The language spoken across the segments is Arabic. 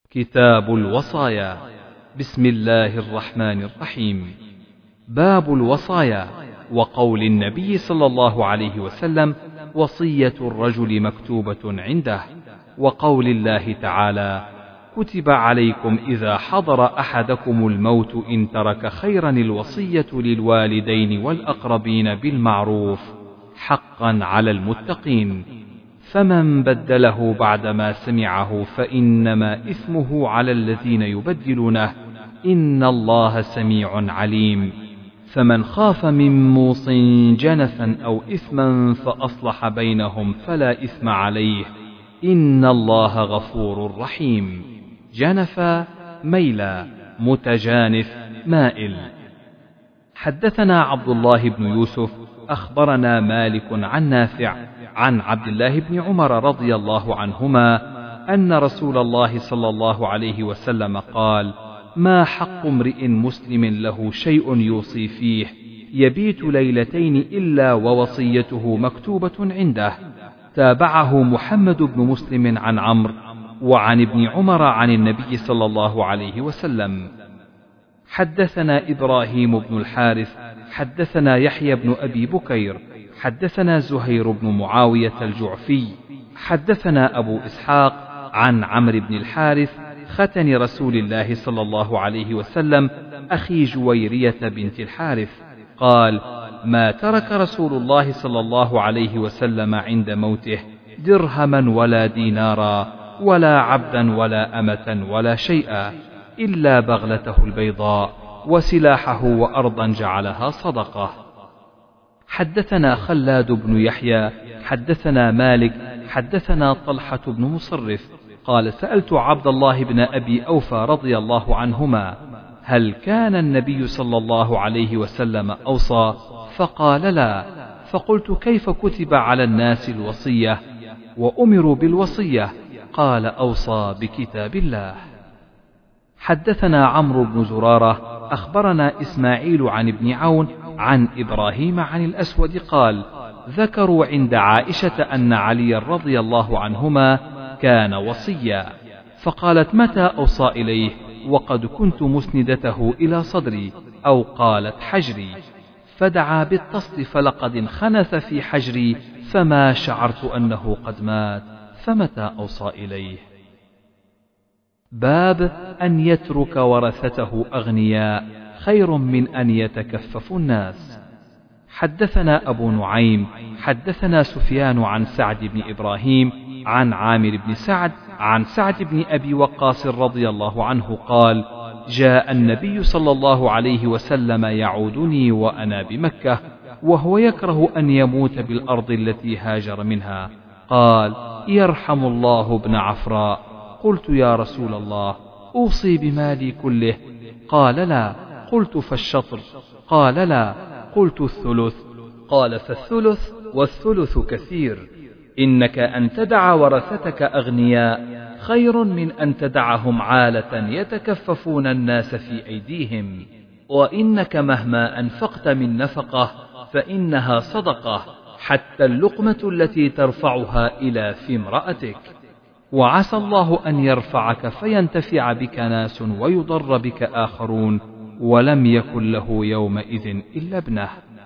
كتاب الوصايا. بسم الله الرحمن الرحيم. باب الوصايا. وقول النبي صلى الله عليه وسلم: وصية الرجل مكتوبة عنده. وقول الله تعالى: كتب عليكم إذا حضر أحدكم الموت إن ترك خيرا الوصية للوالدين والأقربين بالمعروف حقا على المتقين، فمن بدله بعدما سمعه فإنما إثمه على الذين يبدلونه، إن الله سميع عليم. فمن خاف من موص جنفا أو إثما فأصلح بينهم فلا إثم عليه، إن الله غفور رحيم. جنفا ميلا، متجانف مائل. حدثنا عبد الله بن يوسف أخبرنا مالك عن نافع عن عبد الله بن عمر رضي الله عنهما أن رسول الله صلى الله عليه وسلم قال: ما حق امرئ مسلم له شيء يوصي فيه يبيت ليلتين إلا ووصيته مكتوبة عنده. تابعه محمد بن مسلم عن عمرو وعن ابن عمر عن النبي صلى الله عليه وسلم. حدثنا إبراهيم بن الحارث حدثنا يحيى بن أبي بكير حدثنا زهير بن معاوية الجعفي حدثنا أبو إسحاق عن عمرو بن الحارث ختن رسول الله صلى الله عليه وسلم أخي جويرية بنت الحارث قال: ما ترك رسول الله صلى الله عليه وسلم عند موته درهما ولا دينارا ولا عبدا ولا أمة ولا شيئا إلا بغلته البيضاء وسلاحه وأرضا جعلها صدقة. حدثنا خلاد بن يحيى حدثنا مالك حدثنا طلحة بن مصرف قال: سألت عبد الله بن أبي أوفى رضي الله عنهما: هل كان النبي صلى الله عليه وسلم أوصى؟ فقال: لا. فقلت: كيف كتب على الناس الوصية وأمروا بالوصية؟ قال: أوصى بكتاب الله. حدثنا عمرو بن زرارة أخبرنا إسماعيل عن ابن عون عن إبراهيم عن الأسود قال: ذكروا عند عائشة أن علي رضي الله عنهما كان وصيا، فقالت: متى أوصى إليه وقد كنت مسندته إلى صدري، أو قالت حجري، فدعا بالتصل فلقد انخنث في حجري فما شعرت أنه قد مات، فمتى أوصى إليه. باب أن يترك ورثته أغنياء خير من أن يتكفف الناس. حدثنا أبو نعيم حدثنا سفيان عن سعد بن إبراهيم عن عامر بن سعد عن سعد بن أبي وقاص رضي الله عنه قال: جاء النبي صلى الله عليه وسلم يعودني وأنا بمكة وهو يكره أن يموت بالأرض التي هاجر منها، قال: يرحم الله ابن عفراء. قلت: يا رسول الله، أوصي بمالي كله؟ قال: لا. قلت: فالشطر؟ قال: لا. قلت: الثلث؟ قال: فالثلث والثلث كثير. إنك أن تدع ورثتك أغنياء خير من أن تدعهم عالة يتكففون الناس في أيديهم، وإنك مهما أنفقت من نفقة فإنها صدقة، حتى اللقمة التي ترفعها إلى في امرأتك، وعسى الله أن يرفعك فينتفع بك ناس ويضر بك آخرون، ولم يكن له يومئذ إلا ابنه.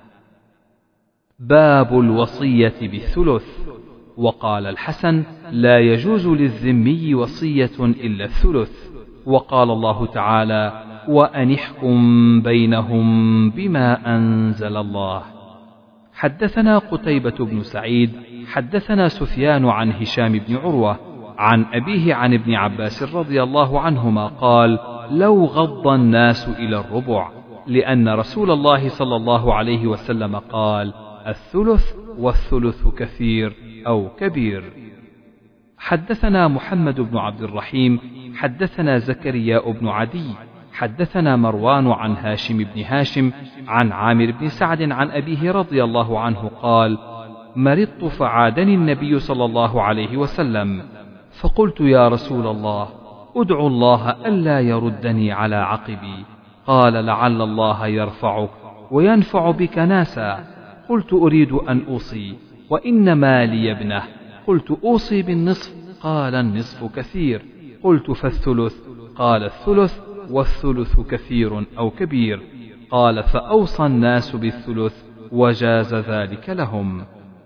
باب الوصية بالثلث. وقال الحسن: لا يجوز للذمي وصية إلا الثلث. وقال الله تعالى: وأن احكم بينهم بما أنزل الله. حدثنا قتيبة بن سعيد حدثنا سفيان عن هشام بن عروة عن أبيه عن ابن عباس رضي الله عنهما قال: لو غض الناس إلى الربع، لأن رسول الله صلى الله عليه وسلم قال: الثلث والثلث كثير أو كبير. حدثنا محمد بن عبد الرحيم حدثنا زكريا بن عدي حدثنا مروان عن هاشم بن هاشم عن عامر بن سعد عن أبيه رضي الله عنه قال: مرضت فعادني النبي صلى الله عليه وسلم، فقلت: يا رسول الله، أدعو الله ألا يردني على عقبي. قال: لعل الله يرفعك وينفع بك ناسا. قلت: أريد أن أوصي، وإن مالي ابنه. قلت: أوصي بالنصف. قال: النصف كثير. قلت فالثلث؟ قال الثلث، والثلث كثير أو كبير. قال فأوصى الناس بالثلث وجاز ذلك لهم.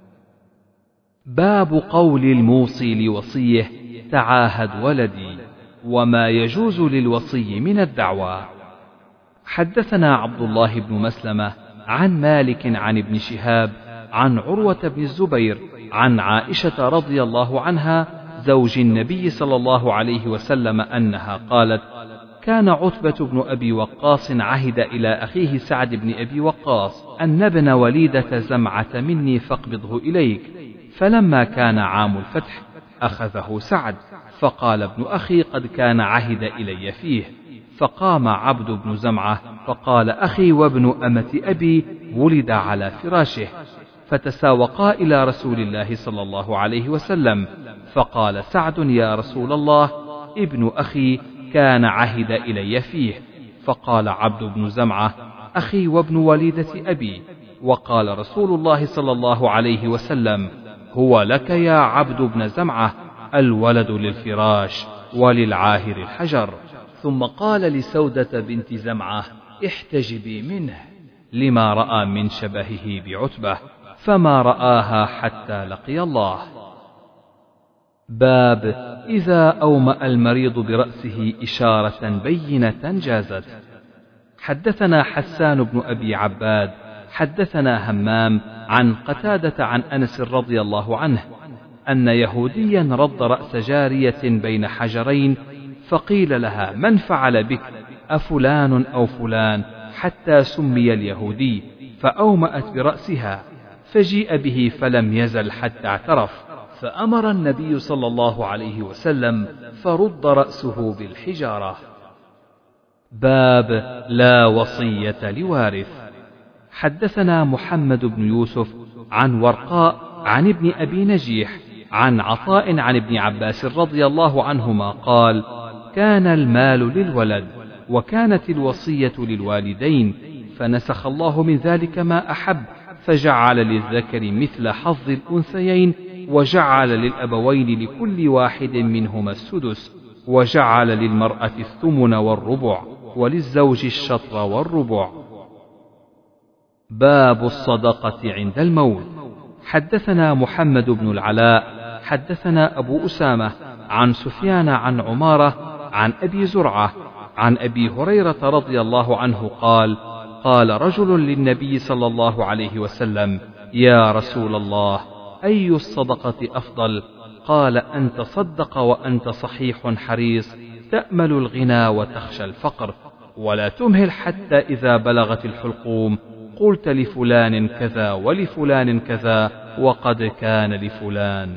باب قول الموصي لوصيه تعاهد ولدي، وما يجوز للوصي من الدعوى. حدثنا عبد الله بن مسلمة عن مالك عن ابن شهاب عن عروة بن الزبير عن عائشة رضي الله عنها زوج النبي صلى الله عليه وسلم أنها قالت: كان عتبة بن أبي وقاص عهد إلى أخيه سعد بن أبي وقاص أن ابن وليدة زمعة مني فاقبضه إليك، فلما كان عام الفتح أخذه سعد، فقال ابن أخي قد كان عهد إلي فيه، فقام عبد بن زمعة فقال: أخي وابن أمة أبي ولد على فراشه، فتساوقا إلى رسول الله صلى الله عليه وسلم، فقال سعد: يا رسول الله، ابن أخي كان عهد إلي فيه. فقال عبد بن زمعة: أخي وابن وليدة أبي. وقال رسول الله صلى الله عليه وسلم: هو لك يا عبد بن زمعة، الولد للفراش وللعاهر الحجر. ثم قال لسودة بنت زمعة: احتجبي منه، لما رأى من شبهه بعتبة، فما رآها حتى لقي الله. باب إذا أومأ المريض برأسه إشارة بينة جازت. حدثنا حسان بن أبي عباد حدثنا همام عن قتادة عن أنس رضي الله عنه أن يهوديا رد رأس جارية بين حجرين، فقيل لها: من فعل بك، أفلان أو فلان؟ حتى سمي اليهودي، فأومأت برأسها، فجيء به فلم يزل حتى اعترف، فأمر النبي صلى الله عليه وسلم فرد رأسه بالحجارة. باب لا وصية لوارث. حدثنا محمد بن يوسف عن ورقاء عن ابن أبي نجيح عن عطاء عن ابن عباس رضي الله عنهما قال: كان المال للولد، وكانت الوصية للوالدين، فنسخ الله من ذلك ما أحب، فجعل للذكر مثل حظ الأنثيين، وجعل للأبوين لكل واحد منهما السدس، وجعل للمرأة الثمن والربع، وللزوج الشطر والربع. باب الصدقة عند الموت. حدثنا محمد بن العلاء حدثنا أبو أسامة عن سفيان عن عمارة عن أبي زرعة عن أبي هريرة رضي الله عنه قال: قال رجل للنبي صلى الله عليه وسلم: يا رسول الله، أي الصدقة أفضل؟ قال: أن تصدق وأنت صحيح حريص، تأمل الغنى وتخشى الفقر، ولا تمهل حتى إذا بلغت الحلقوم قلت لفلان كذا ولفلان كذا وقد كان لفلان.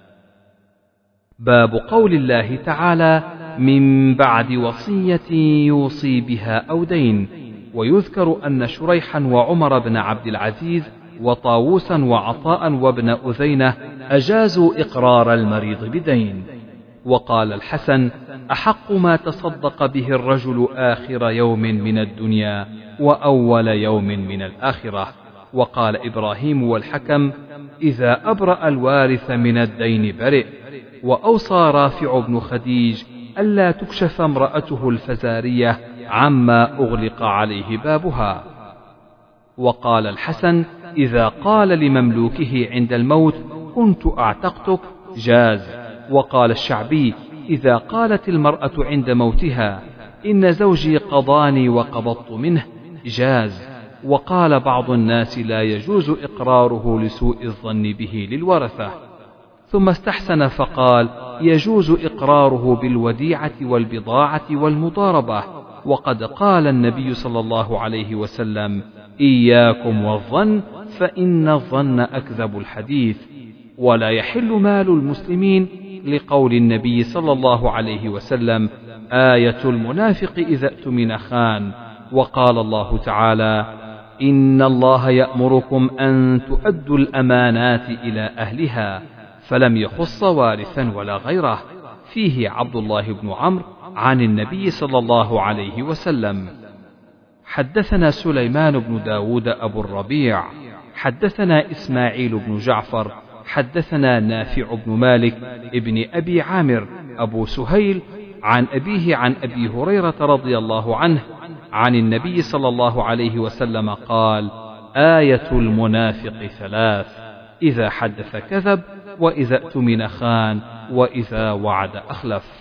باب قول الله تعالى: من بعد وصية يوصي بها أو دين. ويذكر أن شريحا وعمر بن عبد العزيز وطاووسا وعطاء وابن أذينة أجازوا إقرار المريض بدين. وقال الحسن: أحق ما تصدق به الرجل آخر يوم من الدنيا وأول يوم من الآخرة. وقال إبراهيم والحكم: إذا أبرأ الوارث من الدين برئ. وأوصى رافع بن خديج ألا تكشف امرأته الفزارية عما أغلق عليه بابها. وقال الحسن: إذا قال لمملوكه عند الموت كنت أعتقتك جاز. وقال الشعبي: إذا قالت المرأة عند موتها إن زوجي قضاني وقبضت منه جاز. وقال بعض الناس: لا يجوز إقراره لسوء الظن به للورثة. ثم استحسن فقال: يجوز إقراره بالوديعة والبضاعة والمضاربة. وقد قال النبي صلى الله عليه وسلم: إياكم والظن، فإن الظن أكذب الحديث. ولا يحل مال المسلمين، لقول النبي صلى الله عليه وسلم: آية المنافق إذا اؤتمن خان. وقال الله تعالى: إن الله يأمركم أن تؤدوا الأمانات إلى أهلها، فلم يخص وارثا ولا غيره. فيه عبد الله بن عمرو عن النبي صلى الله عليه وسلم. حدثنا سليمان بن داود أبو الربيع حدثنا إسماعيل بن جعفر حدثنا نافع بن مالك ابن أبي عامر أبو سهيل عن أبيه عن أبي هريرة رضي الله عنه عن النبي صلى الله عليه وسلم قال: آية المنافق ثلاث: إذا حدث كذب، وإذا اؤتمن خان، وإذا وعد أخلف.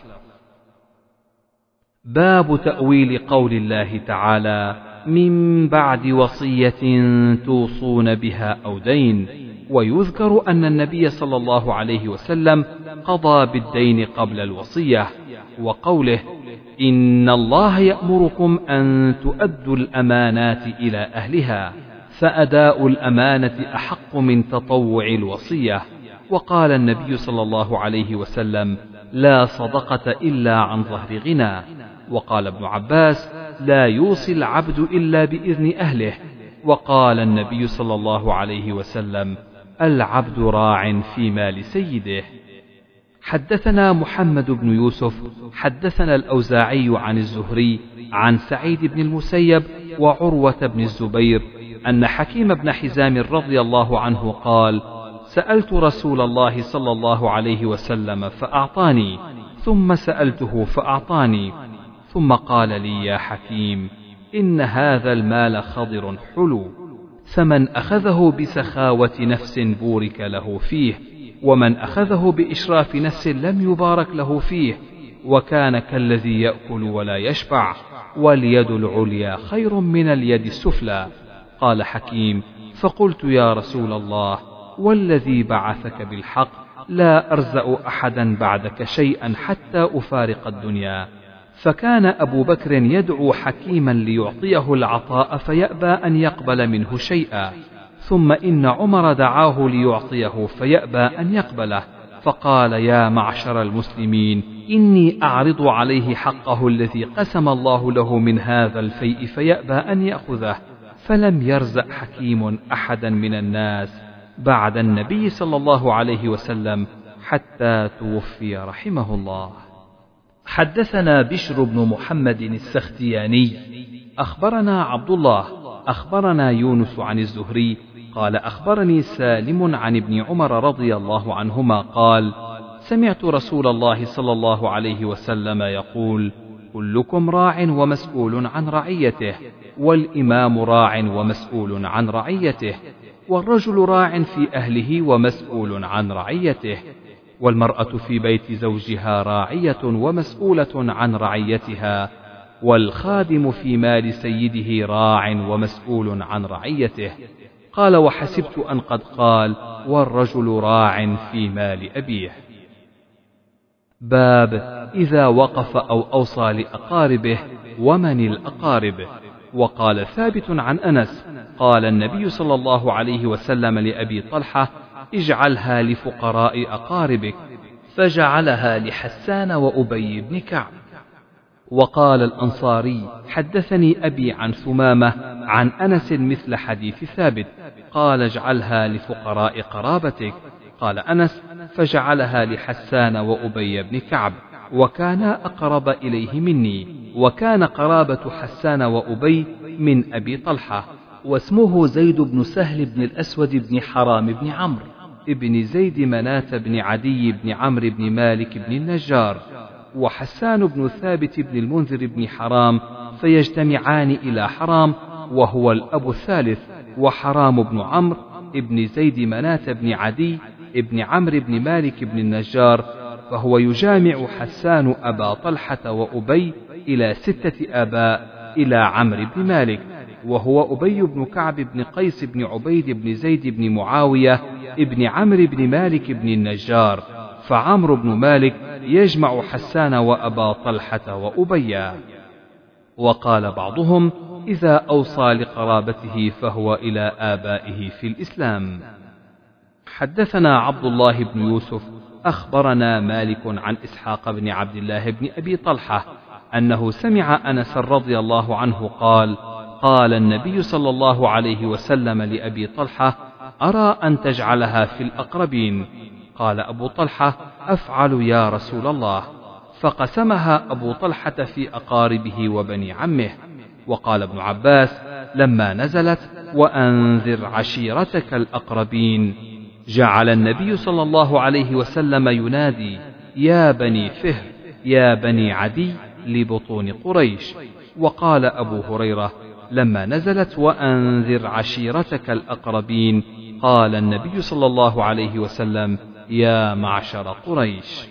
باب تأويل قول الله تعالى: من بعد وصية توصون بها أو دين. ويذكر أن النبي صلى الله عليه وسلم قضى بالدين قبل الوصية، وقوله: إن الله يأمركم أن تؤدوا الأمانات إلى أهلها، فأداء الأمانة أحق من تطوع الوصية. وقال النبي صلى الله عليه وسلم: لا صدقة إلا عن ظهر غنى. وقال ابن عباس: لا يوصي العبد إلا بإذن أهله. وقال النبي صلى الله عليه وسلم: العبد راع في مال سيده. حدثنا محمد بن يوسف حدثنا الأوزاعي عن الزهري عن سعيد بن المسيب وعروة بن الزبير أن حكيم بن حزام رضي الله عنه قال: سألت رسول الله صلى الله عليه وسلم فأعطاني، ثم سألته فأعطاني، ثم قال لي: يا حكيم، إن هذا المال خضر حلو، فمن أخذه بسخاوة نفس بورك له فيه، ومن أخذه بإشراف نفس لم يبارك له فيه، وكان كالذي يأكل ولا يشبع، واليد العليا خير من اليد السفلى. قال حكيم: فقلت: يا رسول الله، والذي بعثك بالحق لا أرزأ أحدا بعدك شيئا حتى أفارق الدنيا. فكان أبو بكر يدعو حكيما ليعطيه العطاء فيأبى أن يقبل منه شيئا، ثم إن عمر دعاه ليعطيه فيأبى أن يقبله، فقال: يا معشر المسلمين، إني أعرض عليه حقه الذي قسم الله له من هذا الفيء فيأبى أن يأخذه. فلم يرزق حكيم أحدا من الناس بعد النبي صلى الله عليه وسلم حتى توفي رحمه الله. حدثنا بشر بن محمد السختياني أخبرنا عبد الله أخبرنا يونس عن الزهري قال: أخبرني سالم عن ابن عمر رضي الله عنهما قال: سمعت رسول الله صلى الله عليه وسلم يقول: كلكم راع ومسؤول عن رعيته، والإمام راع ومسؤول عن رعيته، والرجل راع في أهله ومسؤول عن رعيته، والمرأة في بيت زوجها راعية ومسؤولة عن رعيتها، والخادم في مال سيده راع ومسؤول عن رعيته. قال: وحسبت أن قد قال: والرجل راع في مال أبيه. باب إذا وقف أو أوصى لأقاربه ومن الأقارب. وقال ثابت عن أنس قال النبي صلى الله عليه وسلم لأبي طلحة: اجعلها لفقراء أقاربك، فجعلها لحسان وأبي بن كعب. وقال الأنصاري: حدثني أبي عن ثمامة عن أنس مثل حديث ثابت، قال: اجعلها لفقراء قرابتك. قال أنس: فجعلها لحسان وأبي بن كعب، وكانا أقرب إليه مني، وكان قرابة حسان وأبي من أبي طلحة، واسمه زيد بن سهل بن الأسود بن حرام بن عمرو ابن زيد مناة بن عدي بن عمرو بن مالك بن النجار، وحسان بن ثابت بن المنذر بن حرام، فيجتمعان إلى حرام وهو الأب الثالث، وحرام بن عمرو ابن زيد مناة بن عدي ابن عمرو بن مالك بن النجار، فهو يجامع حسان أبا طلحة وأبي إلى 6 آباء إلى عمرو بن مالك، وهو أبي بن كعب بن قيس بن عبيد بن زيد بن معاوية ابن عمرو بن مالك بن النجار، فعمرو بن مالك يجمع حسان وأبا طلحة وأبيا. وقال بعضهم: إذا أوصى لقرابته فهو إلى آبائه في الإسلام. حدثنا عبد الله بن يوسف أخبرنا مالك عن إسحاق بن عبد الله بن أبي طلحة أنه سمع أنس رضي الله عنه قال: قال النبي صلى الله عليه وسلم لأبي طلحة: أرى أن تجعلها في الأقربين. قال أبو طلحة: أفعل يا رسول الله. فقسمها أبو طلحة في أقاربه وبني عمه. وقال ابن عباس: لما نزلت: وأنذر عشيرتك الأقربين، جعل النبي صلى الله عليه وسلم ينادي: يا بني فهر، يا بني عدي لبطون قريش. وقال أبو هريرة لما نزلت وأنذر عشيرتك الأقربين قال النبي صلى الله عليه وسلم يا معشر قريش.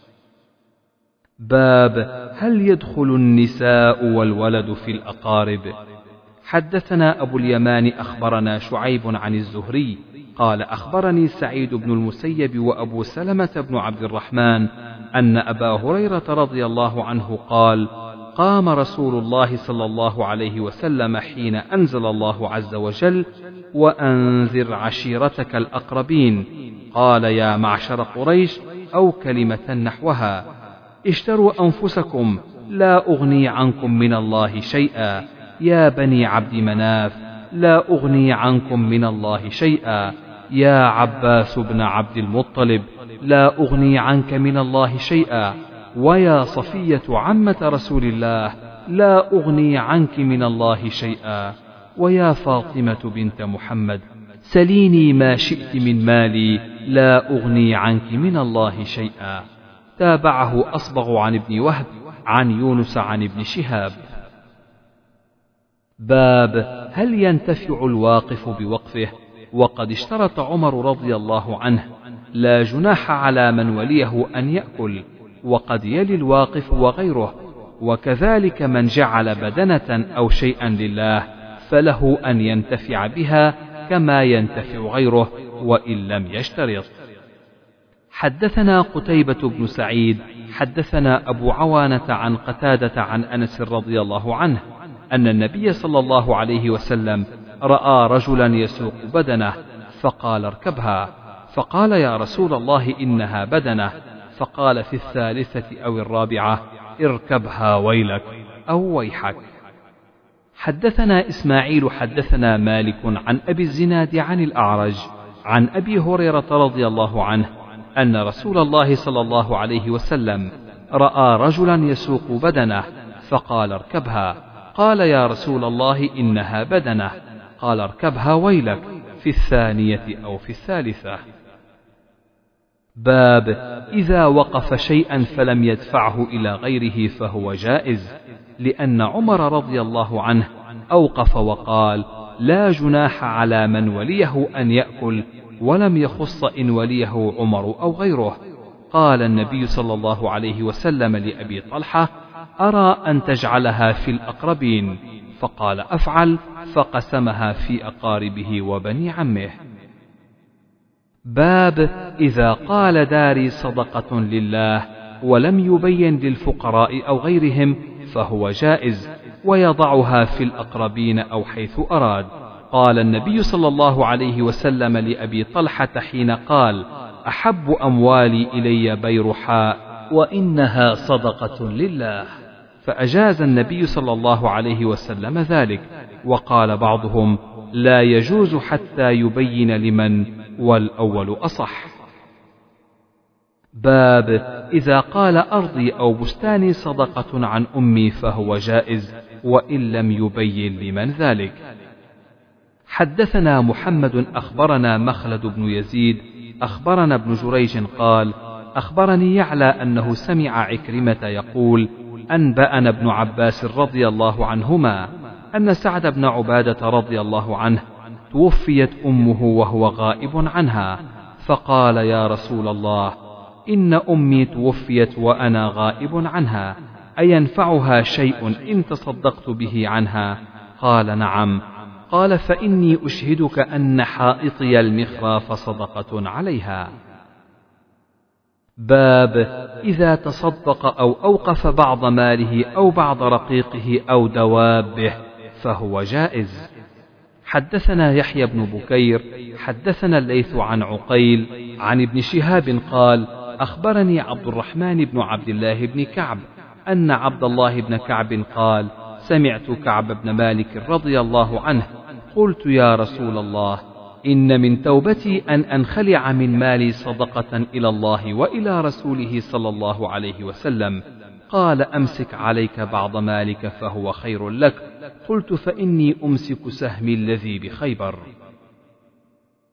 باب هل يدخل النساء والولد في الأقارب؟ حدثنا أبو اليمان أخبرنا شعيب عن الزهري قال أخبرني سعيد بن المسيب وأبو سلمة بن عبد الرحمن أن أبا هريرة رضي الله عنه قال قام رسول الله صلى الله عليه وسلم حين أنزل الله عز وجل وأنذر عشيرتك الأقربين قال يا معشر قريش أو كلمة نحوها اشتروا أنفسكم لا أغني عنكم من الله شيئا يا بني عبد مناف لا أغني عنكم من الله شيئا يا عباس بن عبد المطلب لا أغني عنك من الله شيئا ويا صفية عمة رسول الله لا أغني عنك من الله شيئا ويا فاطمة بنت محمد سليني ما شئت من مالي لا أغني عنك من الله شيئا. تابعه أصبغ عن ابن وهب عن يونس عن ابن شهاب. باب هل ينتفع الواقف بوقفه؟ وقد اشترط عمر رضي الله عنه لا جناح على من وليه أن يأكل، وقد يلي الواقف وغيره، وكذلك من جعل بدنة أو شيئا لله فله أن ينتفع بها كما ينتفع غيره وإن لم يشترط. حدثنا قتيبة بن سعيد حدثنا أبو عوانة عن قتادة عن أنس رضي الله عنه أن النبي صلى الله عليه وسلم رأى رجلا يسوق بدنه فقال اركبها، فقال يا رسول الله إنها بدنه، فقال في الثالثة أو الرابعة اركبها ويلك أو ويحك. حدثنا إسماعيل حدثنا مالك عن أبي الزناد عن الأعرج عن أبي هريرة رضي الله عنه أن رسول الله صلى الله عليه وسلم رأى رجلا يسوق بدنه فقال اركبها، قال يا رسول الله إنها بدنه، قال اركبها ويلك في الثانية أو في الثالثة. باب إذا وقف شيئا فلم يدفعه إلى غيره فهو جائز، لأن عمر رضي الله عنه أوقف وقال لا جناح على من وليه أن يأكل، ولم يخص إن وليه عمر أو غيره. قال النبي صلى الله عليه وسلم لأبي طلحة أرى أن تجعلها في الأقربين، فقال أفعل، فقسمها في أقاربه وبني عمه. باب إذا قال داري صدقة لله ولم يبين للفقراء أو غيرهم فهو جائز، ويضعها في الأقربين أو حيث أراد. قال النبي صلى الله عليه وسلم لأبي طلحة حين قال أحب أموالي إلي بيرحاء وإنها صدقة لله، فأجاز النبي صلى الله عليه وسلم ذلك. وقال بعضهم لا يجوز حتى يبين لمن، والأول أصح. باب إذا قال أرضي أو بستاني صدقة عن أمي فهو جائز وإن لم يبين لمن ذلك. حدثنا محمد أخبرنا مخلد بن يزيد أخبرنا ابن جريج قال أخبرني يعلى أنه سمع عكرمة يقول أنبأنا ابن عباس رضي الله عنهما أن سعد بن عبادة رضي الله عنه توفيت أمه وهو غائب عنها، فقال يا رسول الله إن أمي توفيت وأنا غائب عنها، أينفعها شيء إن تصدقت به عنها؟ قال نعم. قال فإني أشهدك أن حائطي المخراف صدقة عليها. باب إذا تصدق أو أوقف بعض ماله أو بعض رقيقه أو دوابه فهو جائز. حدثنا يحيى بن بكير حدثنا الليث عن عقيل عن ابن شهاب قال أخبرني عبد الرحمن بن عبد الله بن كعب أن عبد الله بن كعب قال سمعت كعب بن مالك رضي الله عنه قلت يا رسول الله إن من توبتي أن أنخلع من مالي صدقة إلى الله وإلى رسوله صلى الله عليه وسلم. قال أمسك عليك بعض مالك فهو خير لك. قلت فإني أمسك سهمي الذي بخيبر.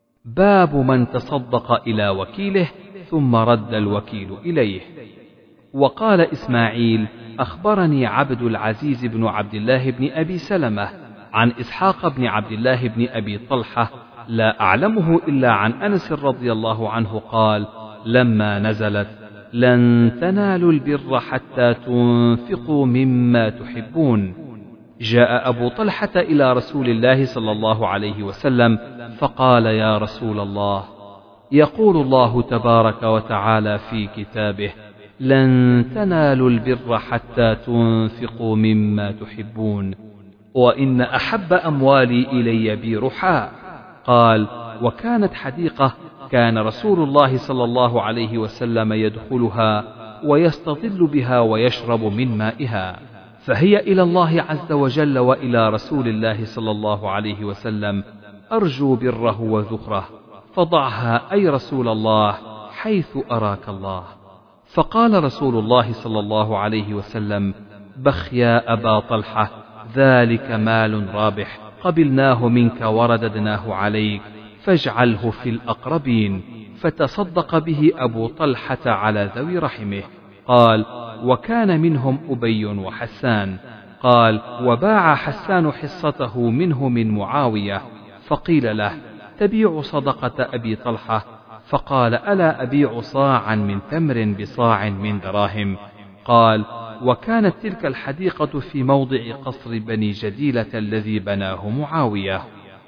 باب من تصدق إلى وكيله ثم رد الوكيل إليه. وقال إسماعيل أخبرني عبد العزيز بن عبد الله بن أبي سلمة عن إسحاق بن عبد الله بن أبي طلحة لا أعلمه إلا عن أنس رضي الله عنه قال لما نزلت لن تنالوا البر حتى تنفقوا مما تحبون جاء أبو طلحة إلى رسول الله صلى الله عليه وسلم فقال يا رسول الله يقول الله تبارك وتعالى في كتابه لن تنالوا البر حتى تنفقوا مما تحبون وإن أحب أموالي إلي بيرحاء قال وكانت حديقة كان رسول الله صلى الله عليه وسلم يدخلها ويستظل بها ويشرب من مائها فهي إلى الله عز وجل وإلى رسول الله صلى الله عليه وسلم أرجو بره وذخره فضعها أي رسول الله حيث أراك الله فقال رسول الله صلى الله عليه وسلم بخ يا أبا طلحة ذلك مال رابح قبلناه منك ورددناه عليك فاجعله في الأقربين فتصدق به أبو طلحة على ذوي رحمه قال وكان منهم أبي وحسان قال وباع حسان حصته منه من معاوية فقيل له تبيع صدقة أبي طلحة فقال ألا أبيع صاعا من تمر بصاع من دراهم قال وكانت تلك الحديقة في موضع قصر بني جديلة الذي بناه معاوية.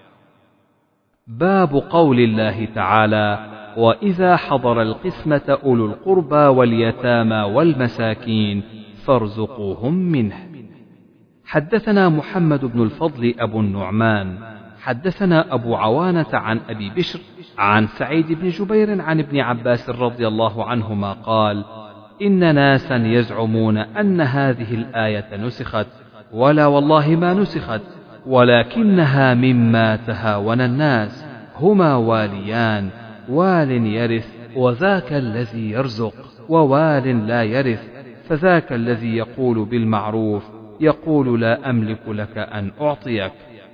باب قول الله تعالى وإذا حضر القسمة أولو القربى واليتامى والمساكين فارزقوهم منه. حدثنا محمد بن الفضل أبو النعمان حدثنا أبو عوانة عن أبي بشر عن سعيد بن جبير عن ابن عباس رضي الله عنهما قال إن ناسا يزعمون أن هذه الآية نسخت ولا والله ما نسخت ولكنها مما تهاون الناس هما واليان وال يرث وذاك الذي يرزق ووال لا يرث فذاك الذي يقول بالمعروف يقول لا أملك لك أن أعطيك.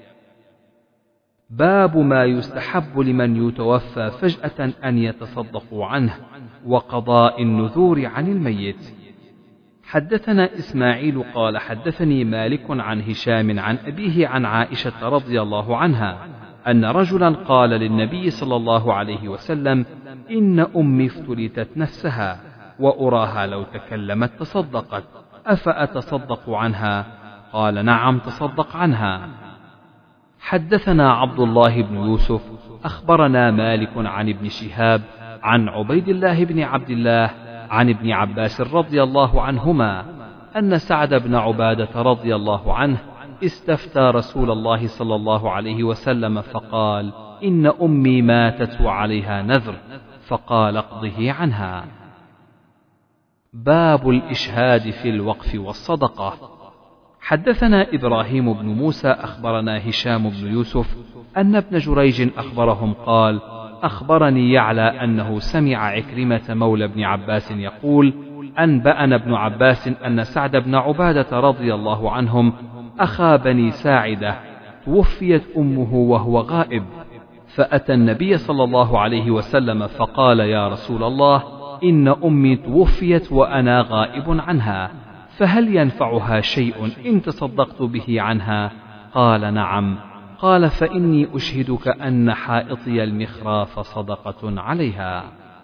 باب ما يستحب لمن يتوفى فجأة أن يتصدقوا عنه وقضاء النذور عن الميت. حدثنا إسماعيل قال حدثني مالك عن هشام عن أبيه عن عائشة رضي الله عنها أن رجلا قال للنبي صلى الله عليه وسلم إن أمي افتلتت نفسها وأراها لو تكلمت تصدقت أفأتصدق عنها؟ قال نعم تصدق عنها. حدثنا عبد الله بن يوسف أخبرنا مالك عن ابن شهاب عن عبيد الله بن عبد الله عن ابن عباس رضي الله عنهما أن سعد بن عبادة رضي الله عنه استفتى رسول الله صلى الله عليه وسلم فقال إن أمي ماتت وعليها نذر فقال اقضه عنها. باب الإشهاد في الوقف والصدقة. حدثنا إبراهيم بن موسى أخبرنا هشام بن يوسف أن ابن جريج أخبرهم قال أخبرني يعلى أنه سمع عكرمة مولى ابن عباس يقول أنبأنا ابن عباس أن سعد بن عبادة رضي الله عنهم أخا بني ساعدة توفيت أمه وهو غائب فأتى النبي صلى الله عليه وسلم فقال يا رسول الله إن أمي توفيت وأنا غائب عنها فهل ينفعها شيء إن تصدقت به عنها؟ قال نعم. قال فإني أشهدك أن حائطي المخراف صدقة عليها.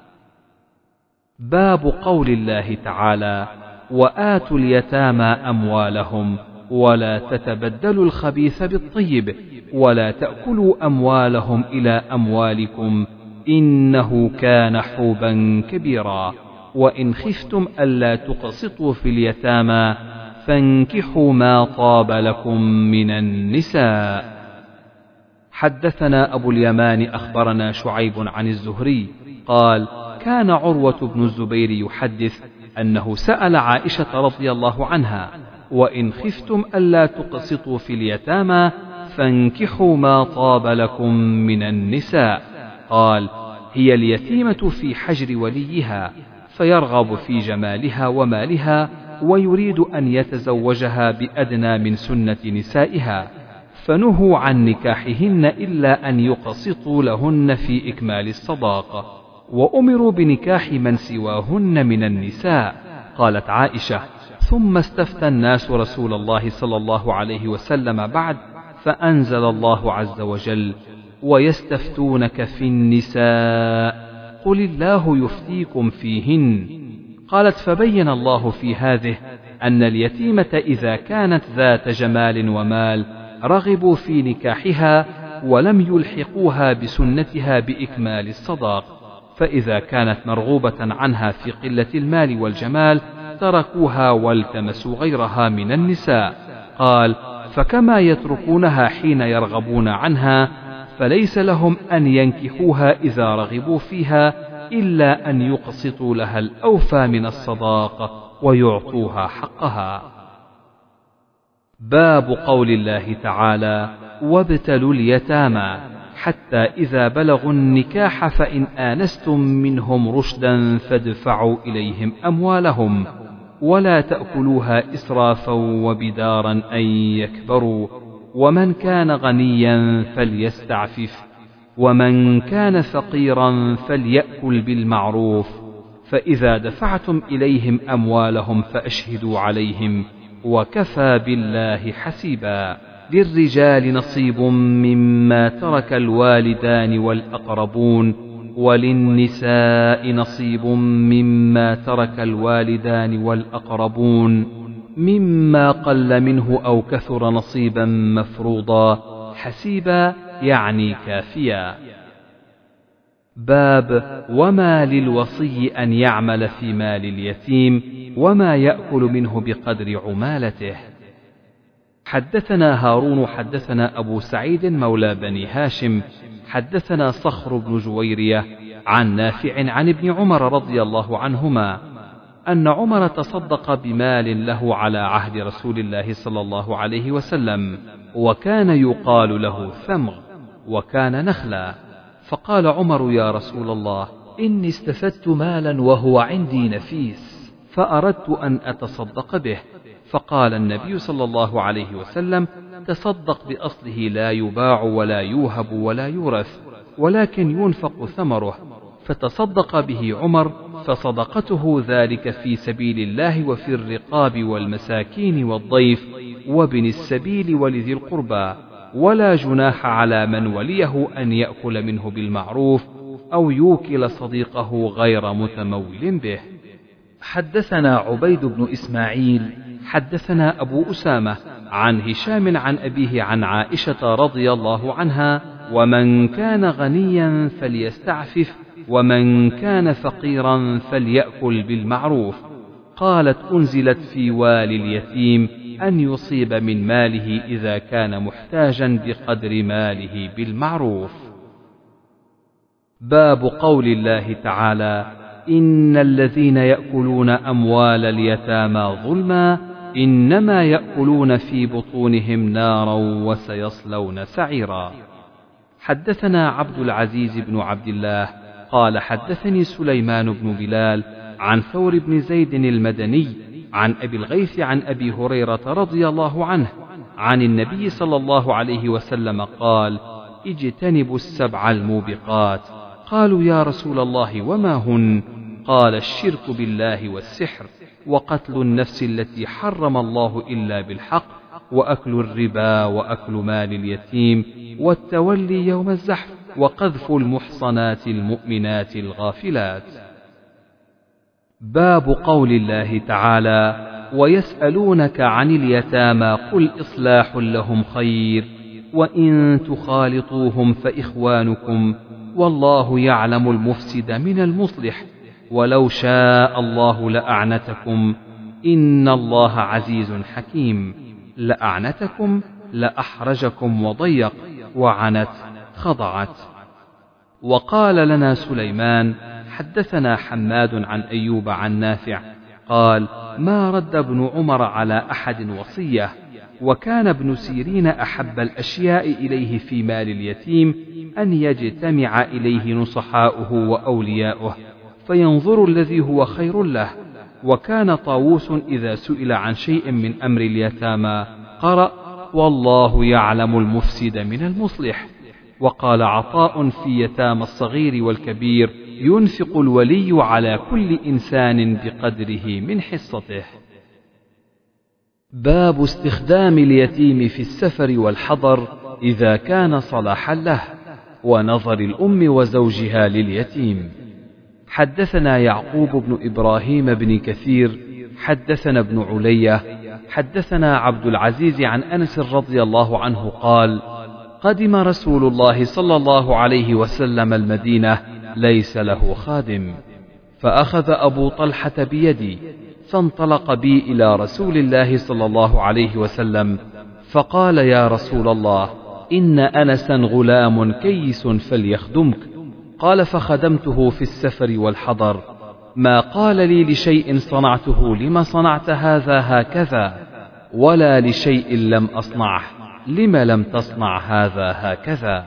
باب قول الله تعالى وآتوا اليتامى أموالهم ولا تتبدلوا الخبيث بالطيب ولا تأكلوا أموالهم إلى أموالكم إنه كان حوبا كبيرا وإن خفتم ألا تقسطوا في اليتامى فانكحوا ما طاب لكم من النساء. حدثنا أبو اليمان أخبرنا شعيب عن الزهري قال كان عروة بن الزبير يحدث أنه سأل عائشة رضي الله عنها وإن خفتم ألا تقسطوا في اليتامى فانكحوا ما طاب لكم من النساء قال هي اليتيمة في حجر وليها فيرغب في جمالها ومالها ويريد أن يتزوجها بأدنى من سنة نسائها فنهوا عن نكاحهن إلا أن يقسطوا لهن في إكمال الصداقة وأمروا بنكاح من سواهن من النساء قالت عائشة: ثم استفتى الناس رسول الله صلى الله عليه وسلم بعد، فأنزل الله عز وجل: ويستفتونك في النساء قل الله يفتيكم فيهن. قالت: فبين الله في هذه أن اليتيمة إذا كانت ذات جمال ومال رغبوا في نكاحها ولم يلحقوها بسنتها بإكمال الصداق، فإذا كانت مرغوبة عنها في قلة المال والجمال تركوها والتمسوا غيرها من النساء. قال: فكما يتركونها حين يرغبون عنها، فليس لهم أن ينكحوها إذا رغبوا فيها إلا أن يقسطوا لها الأوفى من الصداق ويعطوها حقها. باب قول الله تعالى: وابتلوا اليتامى حتى إذا بلغوا النكاح فإن آنستم منهم رشدا فادفعوا إليهم أموالهم ولا تأكلوها إسرافا وبدارا أن يكبروا، ومن كان غنيا فليستعفف، ومن كان فقيرا فليأكل بالمعروف، فإذا دفعتم إليهم أموالهم فأشهدوا عليهم، وكفى بالله حسيبا. للرجال نصيب مما ترك الوالدان والأقربون، وللنساء نصيب مما ترك الوالدان والأقربون، مما قل منه أو كثر نصيبا مفروضا، حسيبا يعني كافيا. باب وما للوصي أن يعمل في مال اليتيم وما يأكل منه بقدر عمالته. حدثنا هارون حدثنا أبو سعيد مولى بني هاشم حدثنا صخر بن جويرية عن نافع عن ابن عمر رضي الله عنهما أن عمر تصدق بمال له على عهد رسول الله صلى الله عليه وسلم، وكان يقال له ثمغ، وكان نخلا. فقال عمر: يا رسول الله، إني استفدت مالا وهو عندي نفيس، فأردت أن أتصدق به. فقال النبي صلى الله عليه وسلم: تصدق بأصله، لا يباع ولا يوهب ولا يورث، ولكن ينفق ثمره. فتصدق به عمر، فصدقته ذلك في سبيل الله وفي الرقاب والمساكين والضيف وابن السبيل ولذي القربى، ولا جناح على من وليه أن يأكل منه بالمعروف أو يوكل صديقه غير متمول به. حدثنا عبيد بن إسماعيل حدثنا أبو أسامة عن هشام عن أبيه عن عائشة رضي الله عنها: ومن كان غنيا فليستعفف، ومن كان فقيرا فليأكل بالمعروف. قالت: أنزلت في والي اليتيم أن يصيب من ماله إذا كان محتاجا بقدر ماله بالمعروف. باب قول الله تعالى: إن الذين يأكلون أموال اليتامى ظلما إنما يأكلون في بطونهم نارا وسيصلون سعيرا. حدثنا عبد العزيز بن عبد الله قال: حدثني سليمان بن بلال عن ثور بن زيد المدني عن أبي الغيث عن أبي هريرة رضي الله عنه عن النبي صلى الله عليه وسلم قال: اجتنبوا السبع الموبقات. قالوا: يا رسول الله وما هن؟ قال: الشرك بالله والسحر، وقتل النفس التي حرم الله إلا بالحق، وأكل الربا، وأكل مال اليتيم، والتولي يوم الزحف، وقذف المحصنات المؤمنات الغافلات. باب قول الله تعالى: ويسألونك عن اليتامى قل إصلاح لهم خير، وإن تخالطوهم فإخوانكم، والله يعلم المفسد من المصلح، ولو شاء الله لأعنتكم، إن الله عزيز حكيم. لأعنتكم لأحرجكم وضيق، وعنت خضعت. وقال لنا سليمان: حدثنا حماد عن أيوب عن نافع قال: ما رد ابن عمر على أحد وصية، وكان ابن سيرين أحب الأشياء إليه في مال اليتيم أن يجتمع إليه نصحاؤه وأولياؤه فينظر الذي هو خير له. وكان طاووس إذا سئل عن شيء من أمر اليتامى قرأ: والله يعلم المفسد من المصلح. وقال عطاء في يتامى الصغير والكبير: ينفق الولي على كل إنسان بقدره من حصته. باب استخدام اليتيم في السفر والحضر إذا كان صلاحا له، ونظر الأم وزوجها لليتيم. حدثنا يعقوب بن إبراهيم بن كثير حدثنا ابن علية حدثنا عبد العزيز عن أنس رضي الله عنه قال: قدم رسول الله صلى الله عليه وسلم المدينة ليس له خادم، فأخذ أبو طلحة بيدي فانطلق بي إلى رسول الله صلى الله عليه وسلم، فقال: يا رسول الله، إن أنسا غلام كيس فليخدمك. قال: فخدمته في السفر والحضر، ما قال لي لشيء صنعته لم صنعت هذا هكذا، ولا لشيء لم أصنعه لم لم تصنع هذا هكذا.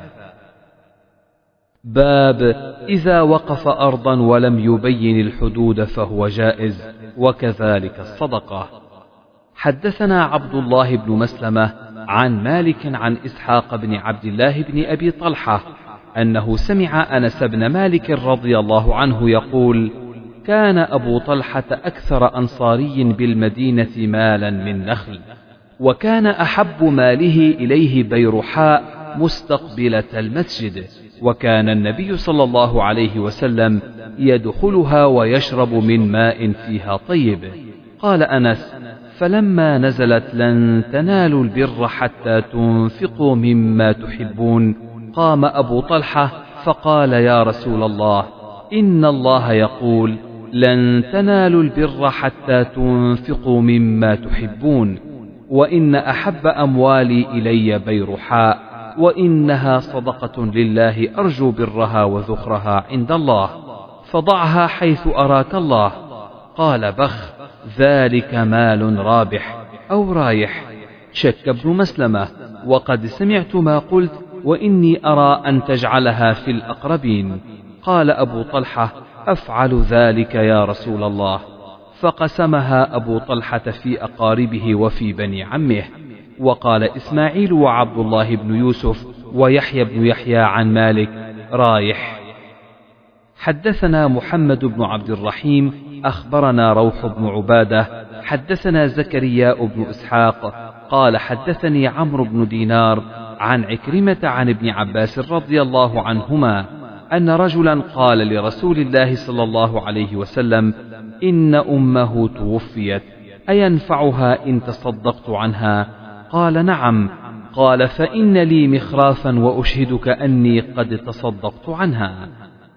باب إذا وقف أرضا ولم يبين الحدود فهو جائز، وكذلك الصدقة. حدثنا عبد الله بن مسلمة عن مالك عن إسحاق بن عبد الله بن أبي طلحة أنه سمع أنس بن مالك رضي الله عنه يقول: كان أبو طلحة أكثر أنصاري بالمدينة مالا من نخل، وكان أحب ماله إليه بيرحاء مستقبلة المسجد، وكان النبي صلى الله عليه وسلم يدخلها ويشرب من ماء فيها طيب. قال أنس: فلما نزلت لن تنالوا البر حتى تنفقوا مما تحبون، قام أبو طلحة فقال: يا رسول الله، إن الله يقول: لن تنالوا البر حتى تنفقوا مما تحبون، وإن أحب أموالي إلي بيرحاء، وإنها صدقة لله أرجو برها وذخرها عند الله، فضعها حيث أراك الله. قال: بخ، ذلك مال رابح أو رايح. شك ابن مسلمة: وقد سمعت ما قلت، وإني أرى أن تجعلها في الأقربين. قال أبو طلحة: أفعل ذلك يا رسول الله. فقسمها أبو طلحة في أقاربه وفي بني عمه. وقال إسماعيل وعبد الله بن يوسف ويحيى بن يحيى عن مالك: رايح. حدثنا محمد بن عبد الرحيم أخبرنا روح بن عبادة حدثنا زكريا بن إسحاق قال: حدثني عمرو بن دينار عن عكرمة عن ابن عباس رضي الله عنهما أن رجلا قال لرسول الله صلى الله عليه وسلم: إن أمه توفيت، أينفعها إن تصدقت عنها؟ قال: نعم. قال: فإن لي مخرافا وأشهدك أني قد تصدقت عنها.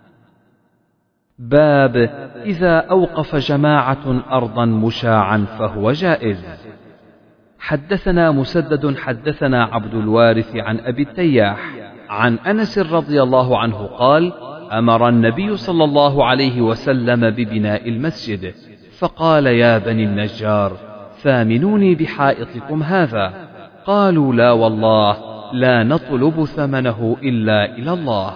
باب إذا أوقف جماعة أرضا مشاعا فهو جائز. حدثنا مسدد حدثنا عبد الوارث عن أبي التياح عن أنس رضي الله عنه قال: أمر النبي صلى الله عليه وسلم ببناء المسجد، فقال: يا بني النجار، ثامنوني بحائطكم هذا. قالوا: لا والله، لا نطلب ثمنه إلا إلى الله.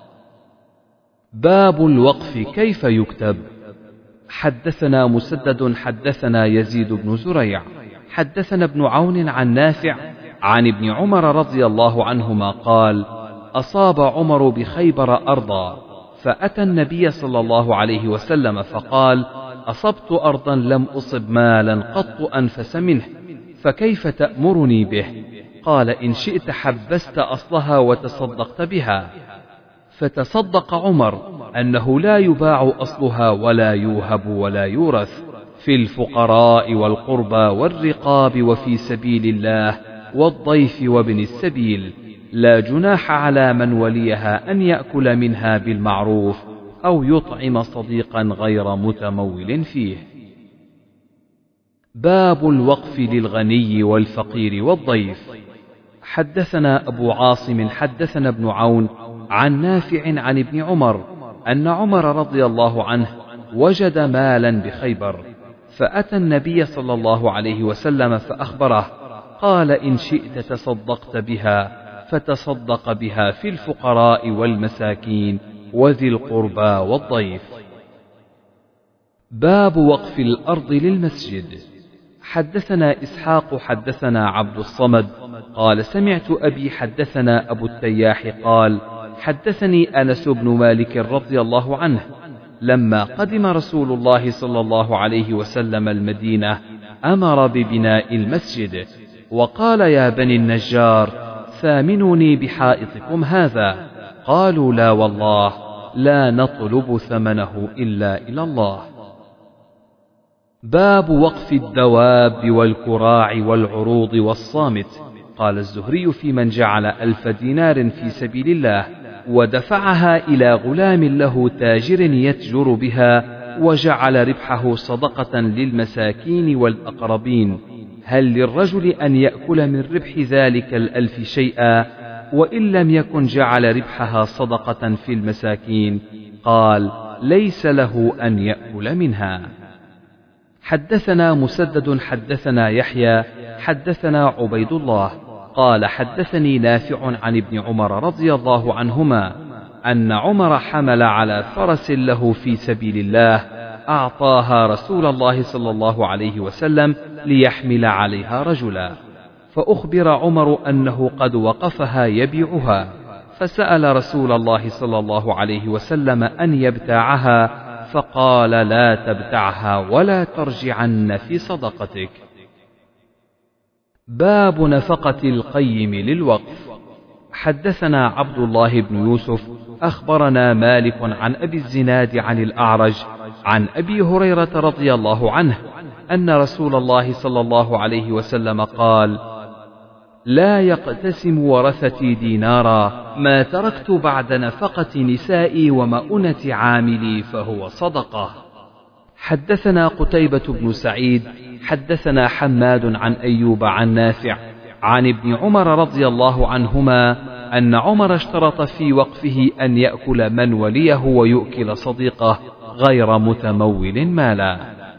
باب الوقف كيف يكتب. حدثنا مسدد حدثنا يزيد بن زريع حدثنا ابن عون عن نافع عن ابن عمر رضي الله عنهما قال: أصاب عمر بخيبر أرضا، فأتى النبي صلى الله عليه وسلم فقال: أصبت أرضا لم أصب مالا قط أنفس منه، فكيف تأمرني به؟ قال: إن شئت حبست أصلها وتصدقت بها. فتصدق عمر أنه لا يباع أصلها ولا يوهب ولا يورث، في الفقراء والقربى والرقاب وفي سبيل الله والضيف وابن السبيل، لا جناح على من وليها أن يأكل منها بالمعروف أو يطعم صديقا غير متمول فيه. باب الوقف للغني والفقير والضيف. حدثنا أبو عاصم حدثنا ابن عون عن نافع عن ابن عمر أن عمر رضي الله عنه وجد مالا بخيبر، فأتى النبي صلى الله عليه وسلم فأخبره، قال: إن شئت تصدقت بها، فتصدق بها في الفقراء والمساكين وذي القربى والضيف. باب وقف الأرض للمسجد. حدثنا إسحاق حدثنا عبد الصمد قال: سمعت أبي حدثنا أبو التياح قال: حدثني أنس بن مالك رضي الله عنه لما قدم رسول الله صلى الله عليه وسلم المدينة أمر ببناء المسجد، وقال: يا بني النجار، ثامنوني بحائطكم هذا. قالوا: لا والله، لا نطلب ثمنه إلا إلى الله. باب وقف الدواب والكراع والعروض والصامت. قال الزهري في من جعل 1000 دينار في سبيل الله ودفعها إلى غلام له تاجر يتجر بها وجعل ربحه صدقة للمساكين والأقربين، هل للرجل أن يأكل من ربح ذلك 1000 شيئا؟ وإن لم يكن جعل ربحها صدقة في المساكين؟ قال: ليس له أن يأكل منها. حدثنا مسدد حدثنا يحيى حدثنا عبيد الله قال: حدثني نافع عن ابن عمر رضي الله عنهما أن عمر حمل على فرس له في سبيل الله، أعطاها رسول الله صلى الله عليه وسلم ليحمل عليها رجلا، فأخبر عمر أنه قد وقفها يبيعها، فسأل رسول الله صلى الله عليه وسلم أن يبتاعها، فقال: لا تبتعها ولا ترجعن في صدقتك. باب نفقة القيم للوقف. حدثنا عبد الله بن يوسف أخبرنا مالك عن أبي الزناد عن الأعرج عن أبي هريرة رضي الله عنه أن رسول الله صلى الله عليه وسلم قال: لا يقتسم ورثتي دينارا ما تركت بعد نفقة نسائي ومؤنة عاملي فهو صدقة. حدثنا قتيبة بن سعيد حدثنا حماد عن أيوب عن نافع عن ابن عمر رضي الله عنهما أن عمر اشترط في وقفه أن يأكل من وليه ويؤكل صديقه غير متمول مالا.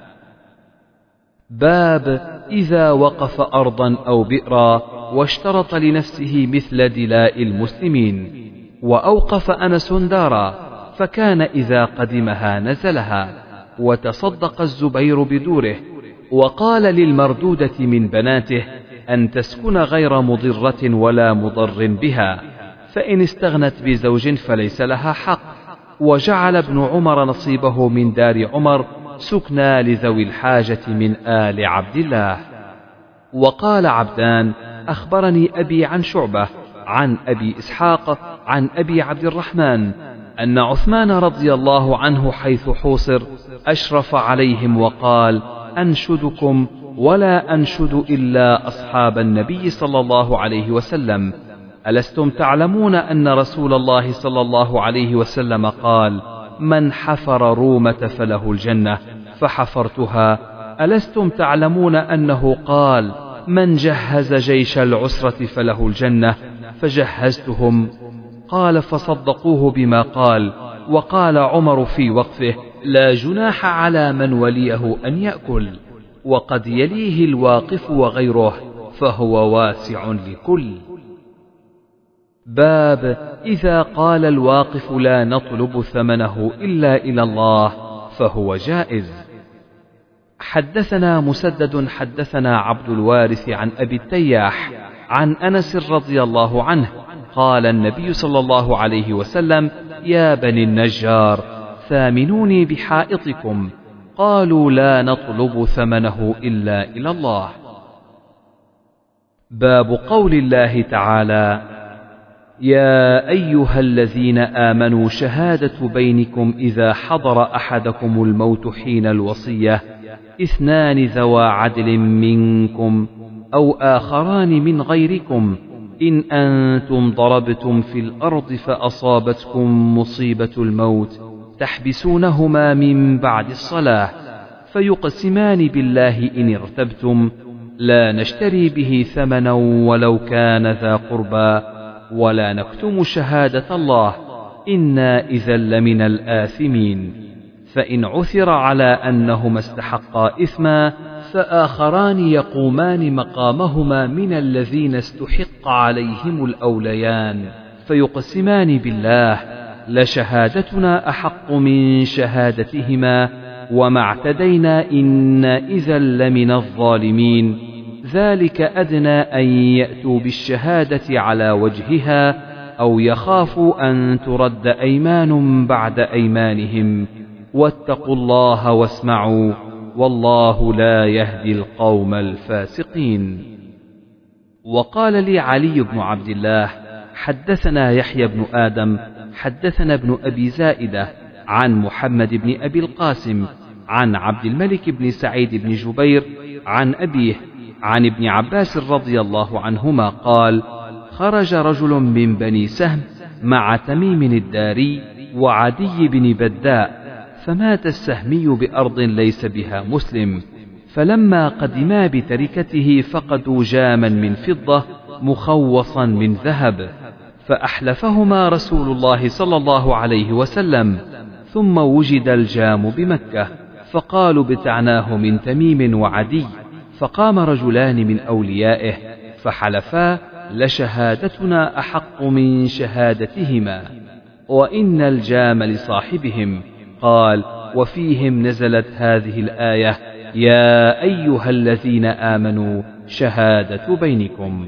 باب إذا وقف أرضا أو بئرا واشترط لنفسه مثل دلاء المسلمين، وأوقف أنس دارا فكان إذا قدمها نزلها، وتصدق الزبير بدوره، وقال للمردودة من بناته أن تسكن غير مضرة ولا مضر بها، فإن استغنت بزوج فليس لها حق، وجعل ابن عمر نصيبه من دار عمر سكنى لذوي الحاجة من آل عبد الله. وقال عبدان: أخبرني أبي عن شعبة عن أبي إسحاق عن أبي عبد الرحمن أن عثمان رضي الله عنه حيث حوصر أشرف عليهم وقال: أنشدكم ولا أنشد إلا أصحاب النبي صلى الله عليه وسلم، ألستم تعلمون أن رسول الله صلى الله عليه وسلم قال: من حفر رومة فله الجنة، فحفرتها. ألستم تعلمون أنه قال: من جهز جيش العسرة فله الجنة، فجهزتهم. قال: فصدقوه بما قال. وقال عمر في وقفه: لا جناح على من وليه أن يأكل، وقد يليه الواقف وغيره، فهو واسع لكل. باب إذا قال الواقف: لا نطلب ثمنه إلا إلى الله، فهو جائز. حدثنا مسدد حدثنا عبد الوارث عن أبي التياح عن أنس رضي الله عنه قال: النبي صلى الله عليه وسلم: يا بني النجار، ثامنوني بحائطكم. قالوا: لا نطلب ثمنه إلا إلى الله. باب قول الله تعالى: يا أيها الذين آمنوا شهادة بينكم إذا حضر أحدكم الموت حين الوصية 2 ذوى عدل منكم أو آخران من غيركم إن أنتم ضربتم في الأرض فأصابتكم مصيبة الموت تحبسونهما من بعد الصلاة فيقسمان بالله إن ارتبتم لا نشتري به ثمنا ولو كان ذا قربى ولا نكتم شهادة الله إنا إذا لمن الآثمين. فإن عثر على أنهما استحقا إثما فآخران يقومان مقامهما من الذين استحق عليهم الأوليان فيقسمان بالله لشهادتنا أحق من شهادتهما وما اعتدينا إنا إذا لمن الظالمين. ذلك أدنى أن يأتوا بالشهادة على وجهها أو يخافوا أن ترد أيمان بعد أيمانهم، واتقوا الله واسمعوا، والله لا يهدي القوم الفاسقين. وقال لي علي بن عبد الله: حدثنا يحيى بن آدم حدثنا ابن أبي زائدة عن محمد بن أبي القاسم عن عبد الملك بن سعيد بن جبير عن أبيه عن ابن عباس رضي الله عنهما قال: خرج رجل من بني سهم مع تميم الداري وعدي بن بداء، فمات السهمي بأرض ليس بها مسلم، فلما قدما بتركته فقدوا جاما من فضة مخوصا من ذهب، فأحلفهما رسول الله صلى الله عليه وسلم، ثم وجد الجام بمكة، فقالوا ابتعناه من تميم وعدي، فقام رجلان من أوليائه فحلفا: لشهادتنا أحق من شهادتهما، وإن الجام لصاحبهم. قال: وفيهم نزلت هذه الآية: يا أيها الذين آمنوا شهادة بينكم.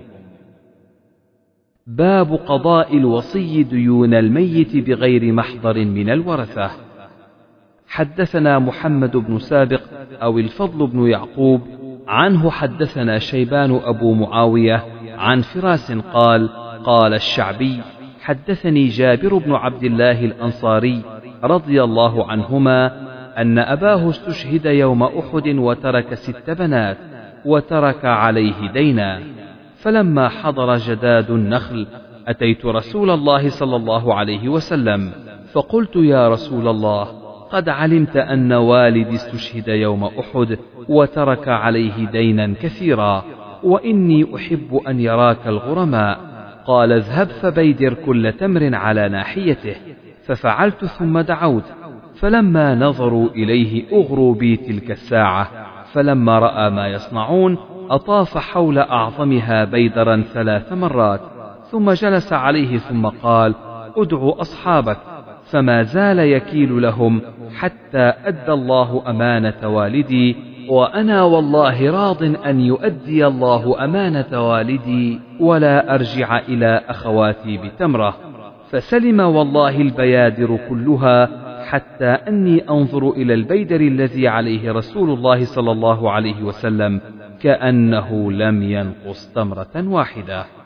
باب قضاء الوصي ديون الميت بغير محضر من الورثة. حدثنا محمد بن سابق أو الفضل بن يعقوب عنه حدثنا شيبان أبو معاوية عن فراس قال: قال الشعبي: حدثني جابر بن عبد الله الأنصاري رضي الله عنهما أن أباه استشهد يوم أحد وترك 6 بنات وترك عليه دينا، فلما حضر جداد النخل أتيت رسول الله صلى الله عليه وسلم فقلت: يا رسول الله، قد علمت أن والدي استشهد يوم أحد وترك عليه دينا كثيرا، وإني أحب أن يراك الغرماء. قال: اذهب فبيدر كل تمر على ناحيته. ففعلت ثم دعوت، فلما نظروا إليه أغروا بي تلك الساعة، فلما رأى ما يصنعون أطاف حول أعظمها بيدرا 3 مرات، ثم جلس عليه ثم قال: ادعوا أصحابك، فما زال يكيل لهم حتى أدى الله أمانة والدي، وأنا والله راض أن يؤدي الله أمانة والدي ولا أرجع إلى أخواتي بتمرة. فسلم والله البيادر كلها، حتى أني أنظر إلى البيدر الذي عليه رسول الله صلى الله عليه وسلم كأنه لم ينقص تمرة واحدة.